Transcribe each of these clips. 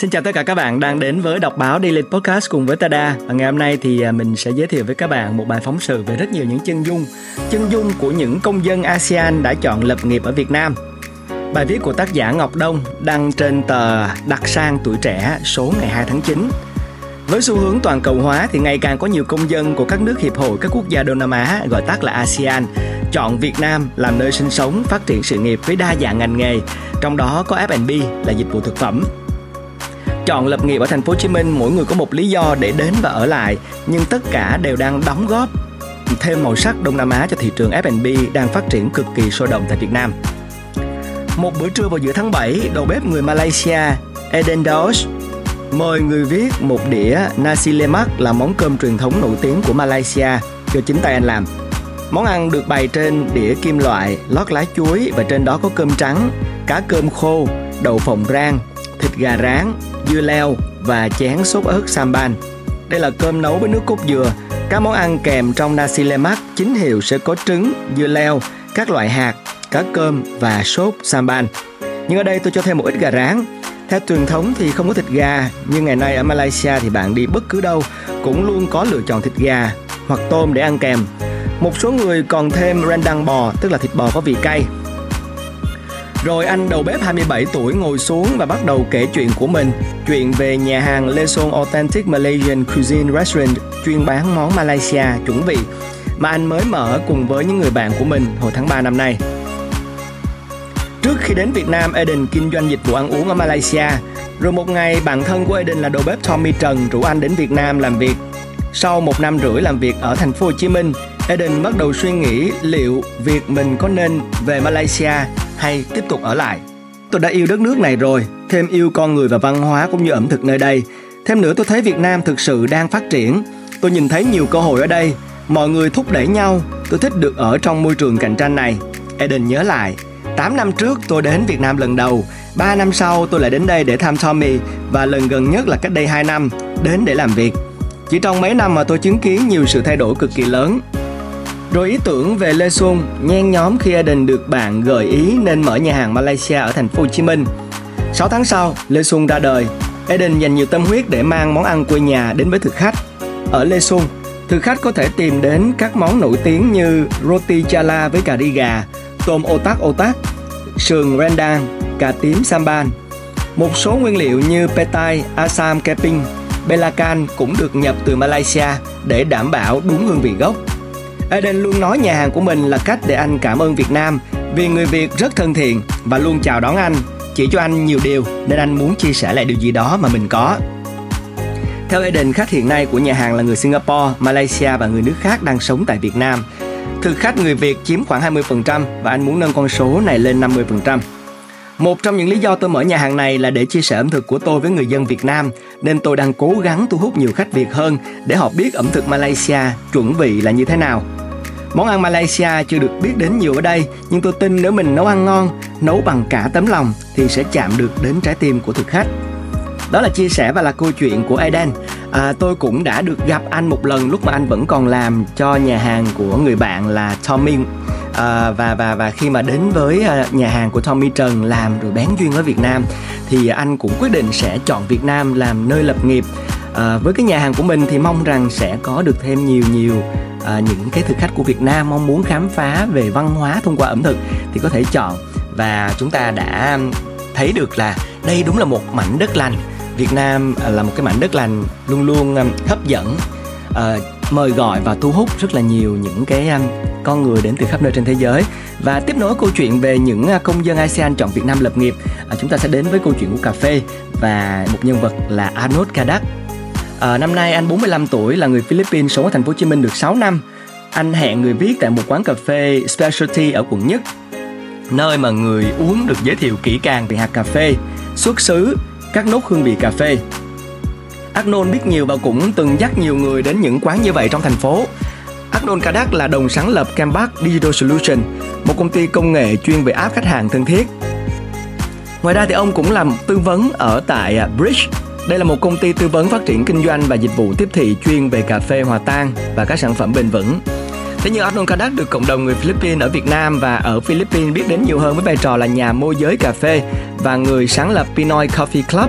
Xin chào tất cả các bạn đang đến với Đọc báo Daily Podcast cùng với Tada. Và ngày hôm nay thì mình sẽ giới thiệu với các bạn một bài phóng sự về rất nhiều những chân dung của những công dân ASEAN đã chọn lập nghiệp ở Việt Nam. Bài viết của tác giả Ngọc Đông đăng trên tờ Đặc Sang Tuổi Trẻ số ngày 2 tháng 9. Với xu hướng toàn cầu hóa thì ngày càng có nhiều công dân của các nước hiệp hội các quốc gia Đông Nam Á, gọi tắt là ASEAN, chọn Việt Nam làm nơi sinh sống, phát triển sự nghiệp với đa dạng ngành nghề, trong đó có F&B là dịch vụ thực phẩm. Chọn lập nghiệp ở thành phố Hồ Chí Minh, mỗi người có một lý do để đến và ở lại, nhưng tất cả đều đang đóng góp thêm màu sắc Đông Nam Á cho thị trường F&B đang phát triển cực kỳ sôi động tại Việt Nam. Một bữa trưa vào giữa tháng 7, đầu bếp người Malaysia Eden Daus mời người viết một đĩa nasi lemak là món cơm truyền thống nổi tiếng của Malaysia do chính tay anh làm. Món ăn được bày trên đĩa kim loại lót lá chuối và trên đó có cơm trắng, cá cơm khô, đậu phộng rang, thịt gà rán, dưa leo và chén sốt ớt samban. Đây là cơm nấu với nước cốt dừa. Các món ăn kèm trong nasi lemak chính hiệu sẽ có trứng, dưa leo, các loại hạt, cá cơm và sốt samban. Nhưng ở đây tôi cho thêm một ít gà rán. Theo truyền thống thì không có thịt gà, nhưng ngày nay ở Malaysia thì bạn đi bất cứ đâu cũng luôn có lựa chọn thịt gà hoặc tôm để ăn kèm. Một số người còn thêm rendang bò, tức là thịt bò có vị cay. Rồi anh đầu bếp 27 tuổi ngồi xuống và bắt đầu kể chuyện của mình, chuyện về nhà hàng Lesong Authentic Malaysian Cuisine Restaurant chuyên bán món Malaysia chuẩn vị mà anh mới mở cùng với những người bạn của mình hồi tháng 3 năm nay. Trước khi đến Việt Nam, Eden kinh doanh dịch vụ ăn uống ở Malaysia. Rồi một ngày, bạn thân của Eden là đầu bếp Tommy Trần rủ anh đến Việt Nam làm việc. Sau 1 năm rưỡi làm việc ở thành phố Hồ Chí Minh, Eden bắt đầu suy nghĩ liệu việc mình có nên về Malaysia hay tiếp tục ở lại. Tôi đã yêu đất nước này rồi, thêm yêu con người và văn hóa cũng như ẩm thực nơi đây. Thêm nữa tôi thấy Việt Nam thực sự đang phát triển. Tôi nhìn thấy nhiều cơ hội ở đây, mọi người thúc đẩy nhau. Tôi thích được ở trong môi trường cạnh tranh này. Eden nhớ lại, 8 năm trước tôi đến Việt Nam lần đầu, 3 năm sau tôi lại đến đây để thăm Tommy và lần gần nhất là cách đây 2 năm, đến để làm việc. Chỉ trong mấy năm mà tôi chứng kiến nhiều sự thay đổi cực kỳ lớn. Rồi ý tưởng về Lesong nhen nhóm khi Eden được bạn gợi ý nên mở nhà hàng Malaysia ở thành phố Hồ Chí Minh. 6 tháng sau, Lesong ra đời. Eden dành nhiều tâm huyết để mang món ăn quê nhà đến với thực khách. Ở Lesong, thực khách có thể tìm đến các món nổi tiếng như roti chala với cà ri gà, tôm otak, sườn rendang, cà tím samban. Một số nguyên liệu như petai, asam keping, belacan cũng được nhập từ Malaysia để đảm bảo đúng hương vị gốc. Eden luôn nói nhà hàng của mình là cách để anh cảm ơn Việt Nam vì người Việt rất thân thiện và luôn chào đón anh, chỉ cho anh nhiều điều nên anh muốn chia sẻ lại điều gì đó mà mình có. Theo Eden, khách hiện nay của nhà hàng là người Singapore, Malaysia và người nước khác đang sống tại Việt Nam. Thực khách người Việt chiếm khoảng 20% và anh muốn nâng con số này lên 50%. Một trong những lý do tôi mở nhà hàng này là để chia sẻ ẩm thực của tôi với người dân Việt Nam, nên tôi đang cố gắng thu hút nhiều khách Việt hơn để họ biết ẩm thực Malaysia chuẩn vị là như thế nào. Món ăn Malaysia chưa được biết đến nhiều ở đây, nhưng tôi tin nếu mình nấu ăn ngon, nấu bằng cả tấm lòng thì sẽ chạm được đến trái tim của thực khách. Đó là chia sẻ và là câu chuyện của Eden. Tôi cũng đã được gặp anh một lần lúc mà anh vẫn còn làm cho nhà hàng của người bạn là Tommy. Và khi mà đến với nhà hàng của Tommy Trần làm rồi bén duyên với Việt Nam thì anh cũng quyết định sẽ chọn Việt Nam làm nơi lập nghiệp. Với cái nhà hàng của mình thì mong rằng sẽ có được thêm nhiều những cái thực khách của Việt Nam mong muốn khám phá về văn hóa thông qua ẩm thực thì có thể chọn. Và chúng ta đã thấy được là đây đúng là một mảnh đất lành. Việt Nam là một cái mảnh đất lành luôn luôn hấp dẫn, mời gọi và thu hút rất là nhiều những cái con người đến từ khắp nơi trên thế giới. Và tiếp nối câu chuyện về những công dân ASEAN chọn Việt Nam lập nghiệp, chúng ta sẽ đến với câu chuyện của cà phê và một nhân vật là Arnold Kadak. Năm nay anh 45 tuổi, là người Philippines, sống ở thành phố Hồ Chí Minh được 6 năm. Anh hẹn người viết tại một quán cà phê Specialty ở quận Nhất, nơi mà người uống được giới thiệu kỹ càng về hạt cà phê, xuất xứ, các nốt hương vị cà phê. Arnold biết nhiều và cũng từng dắt nhiều người đến những quán như vậy trong thành phố. Arnold Kadak là đồng sáng lập Cambak Digital Solution, một công ty công nghệ chuyên về app khách hàng thân thiết. Ngoài ra thì ông cũng làm tư vấn ở tại Bridge. Đây là một công ty tư vấn phát triển kinh doanh và dịch vụ tiếp thị chuyên về cà phê hòa tan và các sản phẩm bền vững. Thế nhưng Arnold Kadak được cộng đồng người Philippines ở Việt Nam và ở Philippines biết đến nhiều hơn với vai trò là nhà môi giới cà phê và người sáng lập Pinoy Coffee Club.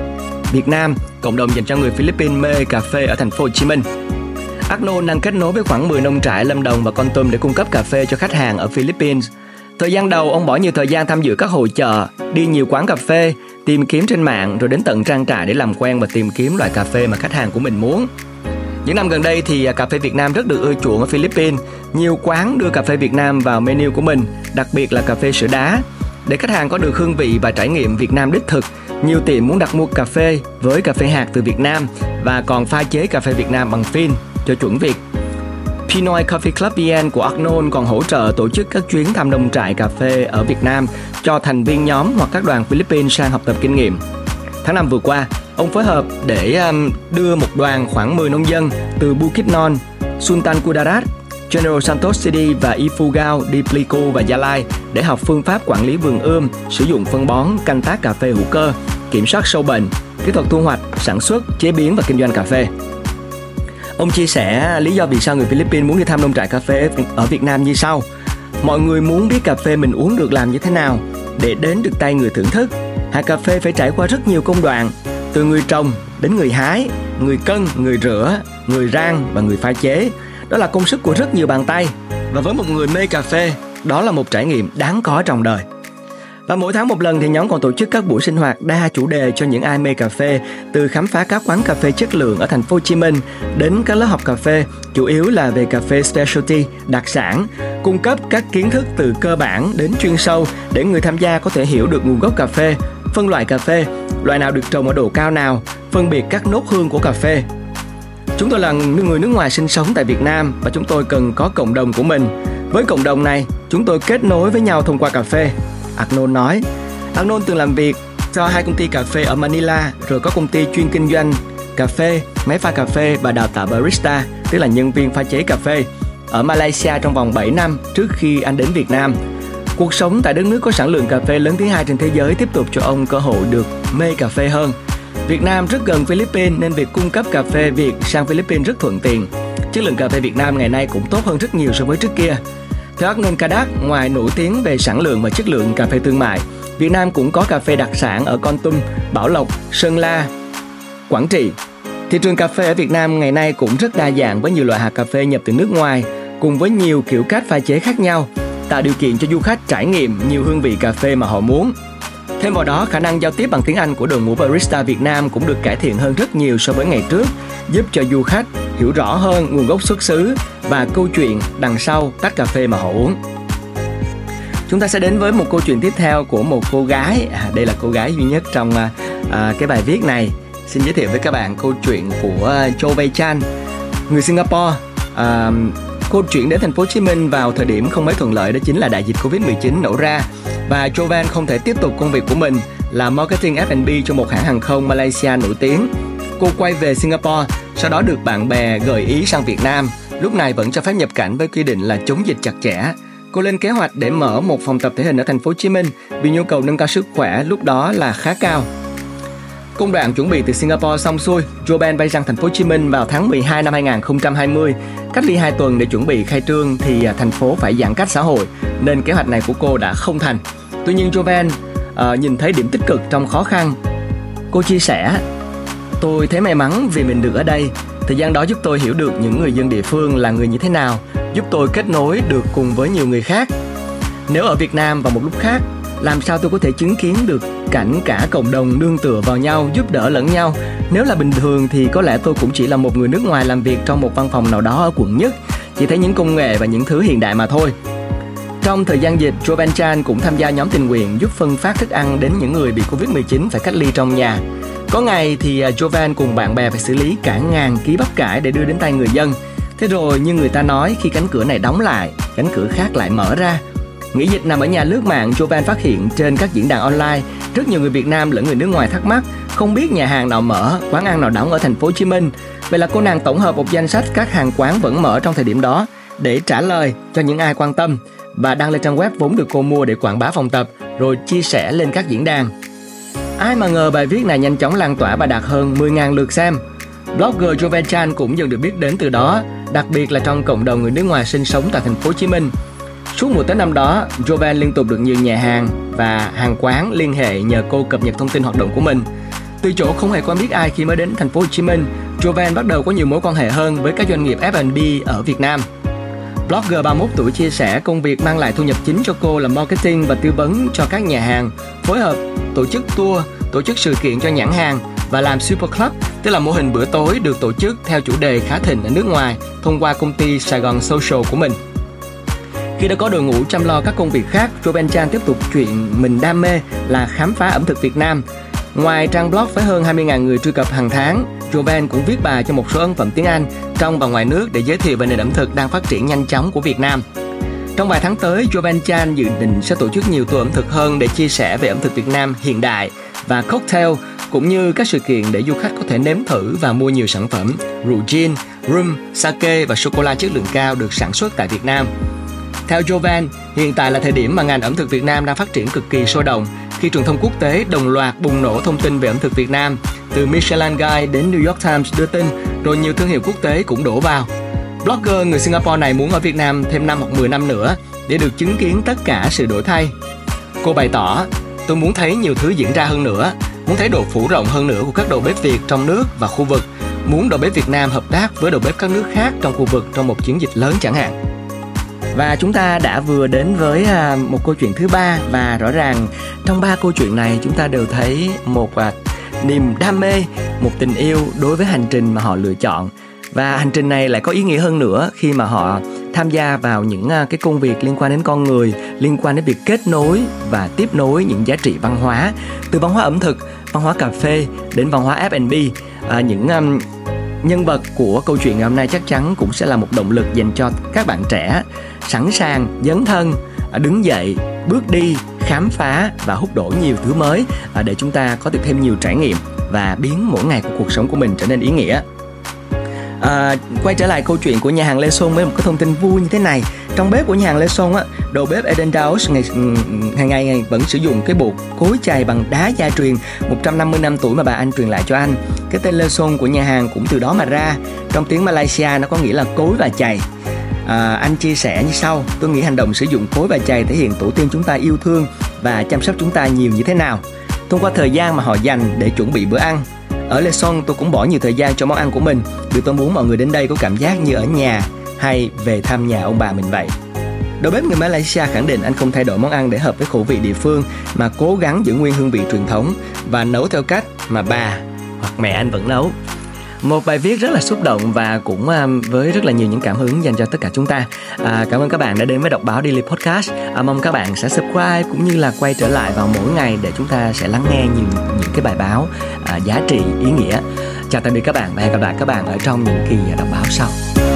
Việt Nam, cộng đồng dành cho người Philippines mê cà phê ở thành phố Hồ Chí Minh. Arnold đang kết nối với khoảng 10 nông trại Lâm Đồng và Kon Tum để cung cấp cà phê cho khách hàng ở Philippines. Thời gian đầu, ông bỏ nhiều thời gian tham dự các hội chợ, đi nhiều quán cà phê, tìm kiếm trên mạng rồi đến tận trang trại để làm quen và tìm kiếm loại cà phê mà khách hàng của mình muốn. Những năm gần đây thì cà phê Việt Nam rất được ưa chuộng ở Philippines. Nhiều quán đưa cà phê Việt Nam vào menu của mình, đặc biệt là cà phê sữa đá. Để khách hàng có được hương vị và trải nghiệm Việt Nam đích thực, nhiều tiệm muốn đặt mua cà phê với cà phê hạt từ Việt Nam và còn pha chế cà phê Việt Nam bằng phin cho chuẩn Việt. Pinoy Coffee Club VN của Arnold còn hỗ trợ tổ chức các chuyến thăm nông trại cà phê ở Việt Nam cho thành viên nhóm hoặc các đoàn Philippines sang học tập kinh nghiệm. Tháng 5 vừa qua, ông phối hợp để đưa một đoàn khoảng 10 nông dân từ Bukidnon, Sultan Kudarat, General Santos City và Ifugao đi Pleiku và Gia Lai để học phương pháp quản lý vườn ươm, sử dụng phân bón, canh tác cà phê hữu cơ, kiểm soát sâu bệnh, kỹ thuật thu hoạch, sản xuất, chế biến và kinh doanh cà phê. Ông chia sẻ lý do vì sao người Philippines muốn đi thăm nông trại cà phê ở Việt Nam như sau. Mọi người muốn biết cà phê mình uống được làm như thế nào để đến được tay người thưởng thức. Hạt cà phê phải trải qua rất nhiều công đoạn, từ người trồng đến người hái, người cân, người rửa, người rang và người pha chế. Đó là công sức của rất nhiều bàn tay. Và với một người mê cà phê, đó là một trải nghiệm đáng có trong đời. Và mỗi tháng một lần thì nhóm còn tổ chức các buổi sinh hoạt đa chủ đề cho những ai mê cà phê, từ khám phá các quán cà phê chất lượng ở thành phố Hồ Chí Minh đến các lớp học cà phê, chủ yếu là về cà phê specialty, đặc sản, cung cấp các kiến thức từ cơ bản đến chuyên sâu để người tham gia có thể hiểu được nguồn gốc cà phê, phân loại cà phê, loại nào được trồng ở độ cao nào, phân biệt các nốt hương của cà phê. Chúng tôi là người nước ngoài sinh sống tại Việt Nam và chúng tôi cần có cộng đồng của mình. Với cộng đồng này, chúng tôi kết nối với nhau thông qua cà phê. Arnold nói. Arnold từng làm việc cho 2 công ty cà phê ở Manila, rồi có công ty chuyên kinh doanh cà phê, máy pha cà phê và đào tạo barista, tức là nhân viên pha chế cà phê, ở Malaysia trong vòng 7 năm trước khi anh đến Việt Nam. Cuộc sống tại đất nước có sản lượng cà phê lớn thứ 2 trên thế giới tiếp tục cho ông cơ hội được mê cà phê hơn. Việt Nam rất gần Philippines nên việc cung cấp cà phê Việt sang Philippines rất thuận tiện. Chất lượng cà phê Việt Nam ngày nay cũng tốt hơn rất nhiều so với trước kia. Theo Arnold Kadak, ngoài nổi tiếng về sản lượng và chất lượng cà phê thương mại, Việt Nam cũng có cà phê đặc sản ở Kon Tum, Bảo Lộc, Sơn La, Quảng Trị. Thị trường cà phê ở Việt Nam ngày nay cũng rất đa dạng với nhiều loại hạt cà phê nhập từ nước ngoài, cùng với nhiều kiểu cách pha chế khác nhau, tạo điều kiện cho du khách trải nghiệm nhiều hương vị cà phê mà họ muốn. Thêm vào đó, khả năng giao tiếp bằng tiếng Anh của đội ngũ barista Việt Nam cũng được cải thiện hơn rất nhiều so với ngày trước, giúp cho du khách hiểu rõ hơn nguồn gốc xuất xứ và câu chuyện đằng sau tách cà phê mà họ uống. Chúng ta sẽ đến với một câu chuyện tiếp theo của một cô gái. Đây là cô gái duy nhất trong cái bài viết này. Xin giới thiệu với các bạn câu chuyện của Châu Vei Chan, người Singapore. Cô chuyển đến thành phố Hồ Chí Minh vào thời điểm không mấy thuận lợi, đó chính là đại dịch Covid-19 nổ ra. Và Jovan không thể tiếp tục công việc của mình là marketing F&B cho một hãng hàng không Malaysia nổi tiếng. Cô quay về Singapore, sau đó được bạn bè gợi ý sang Việt Nam. Lúc này vẫn cho phép nhập cảnh với quy định là chống dịch chặt chẽ. Cô lên kế hoạch để mở một phòng tập thể hình ở thành phố Hồ Chí Minh vì nhu cầu nâng cao sức khỏe lúc đó là khá cao. Công đoạn chuẩn bị từ Singapore xong xuôi, Jovan bay sang thành phố Hồ Chí Minh vào tháng 12 năm 2020. Cách ly 2 tuần để chuẩn bị khai trương thì thành phố phải giãn cách xã hội, nên kế hoạch này của cô đã không thành. Tuy nhiên Jovan nhìn thấy điểm tích cực trong khó khăn. Cô chia sẻ: "Tôi thấy may mắn vì mình được ở đây. Thời gian đó giúp tôi hiểu được những người dân địa phương là người như thế nào, giúp tôi kết nối được cùng với nhiều người khác. Nếu ở Việt Nam vào một lúc khác, làm sao tôi có thể chứng kiến được cảnh cả cộng đồng nương tựa vào nhau, giúp đỡ lẫn nhau. Nếu là bình thường thì có lẽ tôi cũng chỉ là một người nước ngoài làm việc trong một văn phòng nào đó ở quận nhất, chỉ thấy những công nghệ và những thứ hiện đại mà thôi." Trong thời gian dịch, Jovan Chan cũng tham gia nhóm tình nguyện giúp phân phát thức ăn đến những người bị Covid-19 phải cách ly trong nhà. Có ngày thì Jovan cùng bạn bè phải xử lý cả ngàn ký bắp cải để đưa đến tay người dân. Thế rồi như người ta nói, khi cánh cửa này đóng lại, cánh cửa khác lại mở ra. Nghỉ dịch nằm ở nhà lướt mạng, Jovan phát hiện trên các diễn đàn online rất nhiều người Việt Nam lẫn người nước ngoài thắc mắc không biết nhà hàng nào mở, quán ăn nào đóng ở thành phố Hồ Chí Minh. Vậy là cô nàng tổng hợp một danh sách các hàng quán vẫn mở trong thời điểm đó để trả lời cho những ai quan tâm và đăng lên trang web vốn được cô mua để quảng bá phòng tập, rồi chia sẻ lên các diễn đàn. Ai mà ngờ bài viết này nhanh chóng lan tỏa và đạt hơn 10.000 lượt xem. Blogger Jovan Chan cũng dần được biết đến từ đó, đặc biệt là trong cộng đồng người nước ngoài sinh sống tại thành phố Hồ Chí Minh. Suốt mùa Tết năm đó, Jovan liên tục được nhiều nhà hàng và hàng quán liên hệ nhờ cô cập nhật thông tin hoạt động của mình. Từ chỗ không hề quen biết ai khi mới đến thành phố Hồ Chí Minh, Jovan bắt đầu có nhiều mối quan hệ hơn với các doanh nghiệp F&B ở Việt Nam. Blogger 31 tuổi chia sẻ công việc mang lại thu nhập chính cho cô là marketing và tư vấn cho các nhà hàng, phối hợp, tổ chức tour, tổ chức sự kiện cho nhãn hàng và làm Super Club, tức là mô hình bữa tối được tổ chức theo chủ đề khá thịnh ở nước ngoài thông qua công ty Sài Gòn Social của mình. Khi đã có đội ngũ chăm lo các công việc khác, Jovan Chan tiếp tục chuyện mình đam mê là khám phá ẩm thực Việt Nam. Ngoài trang blog với hơn 20.000 người truy cập hàng tháng, Jovan cũng viết bài cho một số ấn phẩm tiếng Anh trong và ngoài nước để giới thiệu về nền ẩm thực đang phát triển nhanh chóng của Việt Nam. Trong vài tháng tới, Jovan Chan dự định sẽ tổ chức nhiều tour ẩm thực hơn để chia sẻ về ẩm thực Việt Nam hiện đại và cocktail, cũng như các sự kiện để du khách có thể nếm thử và mua nhiều sản phẩm rượu gin, rum, sake và sô-cô-la chất lượng cao được sản xuất tại Việt Nam. Theo Jovan, hiện tại là thời điểm mà ngành ẩm thực Việt Nam đang phát triển cực kỳ sôi động khi truyền thông quốc tế đồng loạt bùng nổ thông tin về ẩm thực Việt Nam, từ Michelin Guide đến New York Times đưa tin, rồi nhiều thương hiệu quốc tế cũng đổ vào. Blogger người Singapore này muốn ở Việt Nam thêm 5 hoặc 10 năm nữa để được chứng kiến tất cả sự đổi thay. Cô bày tỏ, tôi muốn thấy nhiều thứ diễn ra hơn nữa, muốn thấy độ phủ rộng hơn nữa của các đầu bếp Việt trong nước và khu vực, muốn đầu bếp Việt Nam hợp tác với đầu bếp các nước khác trong khu vực trong một chiến dịch lớn chẳng hạn. Và chúng ta đã vừa đến với một câu chuyện thứ ba, và rõ ràng trong 3 câu chuyện này chúng ta đều thấy một niềm đam mê, một tình yêu đối với hành trình mà họ lựa chọn. Và hành trình này lại có ý nghĩa hơn nữa khi mà họ tham gia vào những cái công việc liên quan đến con người, liên quan đến việc kết nối và tiếp nối những giá trị văn hóa, từ văn hóa ẩm thực, văn hóa cà phê đến văn hóa F&B. Những nhân vật của câu chuyện ngày hôm nay chắc chắn cũng sẽ là một động lực dành cho các bạn trẻ sẵn sàng dấn thân, đứng dậy, bước đi, khám phá và hút đổ nhiều thứ mới để chúng ta có được thêm nhiều trải nghiệm và biến mỗi ngày của cuộc sống của mình trở nên ý nghĩa. Quay trở lại câu chuyện của nhà hàng Lê Xuân với một cái thông tin vui như thế này. Trong bếp của nhà hàng Lê Xuân đầu bếp Eden Daus hàng ngày vẫn sử dụng cái bột cối chày bằng đá gia truyền 150 năm tuổi mà bà anh truyền lại cho anh. Cái tên Lê Xuân của nhà hàng cũng từ đó mà ra. Trong tiếng Malaysia nó có nghĩa là cối và chày. Anh chia sẻ như sau: tôi nghĩ hành động sử dụng cối và chày thể hiện tổ tiên chúng ta yêu thương và chăm sóc chúng ta nhiều như thế nào, thông qua thời gian mà họ dành để chuẩn bị bữa ăn. Ở Lê Xuân tôi cũng bỏ nhiều thời gian cho món ăn của mình, vì tôi muốn mọi người đến đây có cảm giác như ở nhà hay về thăm nhà ông bà mình vậy. Đầu bếp người Malaysia khẳng định anh không thay đổi món ăn để hợp với khẩu vị địa phương, mà cố gắng giữ nguyên hương vị truyền thống và nấu theo cách mà bà hoặc mẹ anh vẫn nấu. Một bài viết rất là xúc động và cũng với rất là nhiều những cảm hứng dành cho tất cả chúng ta. Cảm ơn các bạn đã đến với Đọc báo Daily Podcast. Mong các bạn sẽ subscribe cũng như là quay trở lại vào mỗi ngày để chúng ta sẽ lắng nghe những cái bài báo giá trị, ý nghĩa. Chào tạm biệt các bạn và hẹn gặp lại các bạn ở trong những kỳ đọc báo sau.